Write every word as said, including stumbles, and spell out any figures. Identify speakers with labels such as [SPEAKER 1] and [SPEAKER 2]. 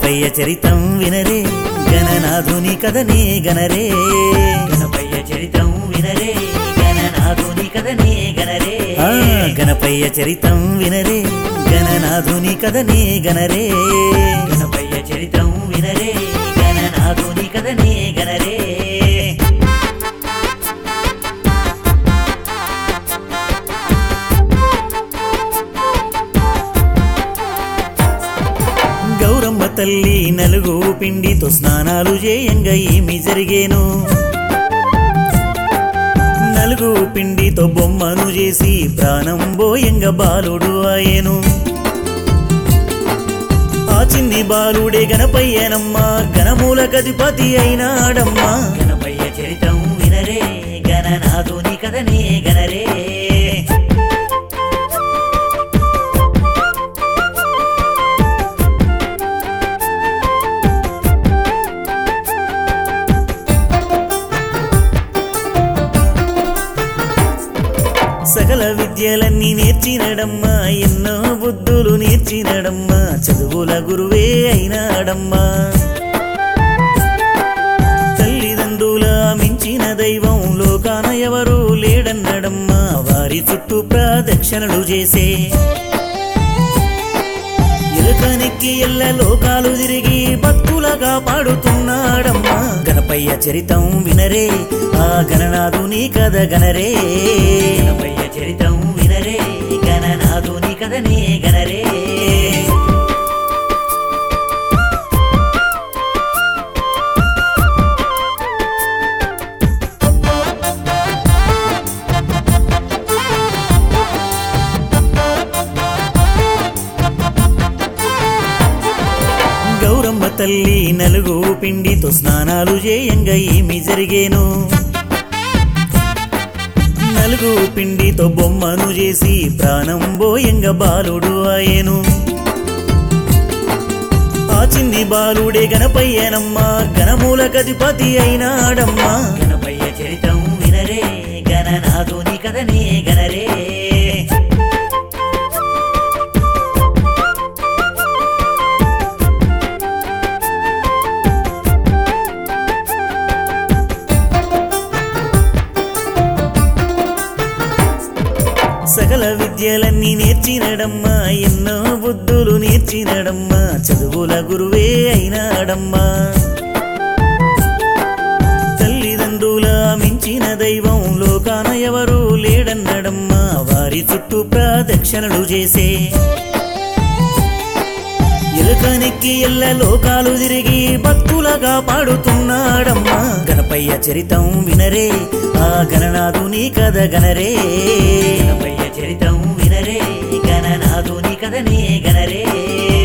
[SPEAKER 1] గణపయ్య చరితం వినరే గణనాథుని కథనే గణరే గణపయ్య చరితం వినరే గణనాథుని కథనే గణరే గణపయ్య చరితం వినరే గణనాథుని కథనే గణరే గణపయ్య చరితం వినరే గణనాథుని కథనే గణరే గౌరమ్మ తల్లి నలుగు పిండితో స్నానాలు చేయంగా ఏమి జరిగేను నలుగు పిండితో బొమ్మను చేసి ప్రాణం బోయంగా బాలుడు అయ్యేను ఆ చిన్ని బాలుడే గణపయ్యనమ్మ గణమూల గధిపతి అయినాడమ్మా గణపయ్య చరితం వినరే గణనాథుని కథనే గణరే సకల విద్యలన్నీ నేర్చినడమ్మా ఎన్నో బుద్ధులు నేర్చినడమ్మా చదువుల గురువే అయినాడమ్మా తల్లిదండ్రుల మించిన దైవం లోకాన ఎవరు లేడన్నడమ్మా వారి చుట్టూ ప్రదక్షిణలు చేసే ఎలుకనెక్కి ఎల్ల లోకాలు తిరిగి భక్తులగా పాడుతున్నాడమ్మా గణపయ్య చరితం వినరే ఆ గణనాథుని కథ గణరే గణపయ్య చరితం వినరే గణనాథుని కథనే గణరే గౌరమ్మ తల్లి నలుగు పిండితో స్నానాలు చేయంగా ఏమి జరిగేను నలుగు పిండితో బొమ్మను చేసి ప్రాణం బోయంగా బాలుడు అయ్యేను ఆ చిన్ని బాలుడే గణపయ్యనమ్మ గణమూల గధిపతి అయినాడమ్మా గణపయ్య చరితం వినరే గణనాథుని కథనే గణరే సకల విద్యలన్నీ నేర్చినడమ్మా ఎన్నో బుద్ధులు నేర్చినడమ్మా చదువుల గురువే అయినాడమ్మా తల్లిదండ్రుల మించిన దైవం లోకాన ఎవరు లేడన్నడమ్మా వారి చుట్టూ ప్రదక్షిణలు చేసే ఎలుకనెక్కి ఎల్ల లోకాలు తిరిగి భక్తులగా పాడుతున్నాడమ్మా గణపయ్య చరితం వినరే ఆ గణనాథుని కథ గణరే గణపయ్య చరితం వినరే గణనాథుని కథనే గణరే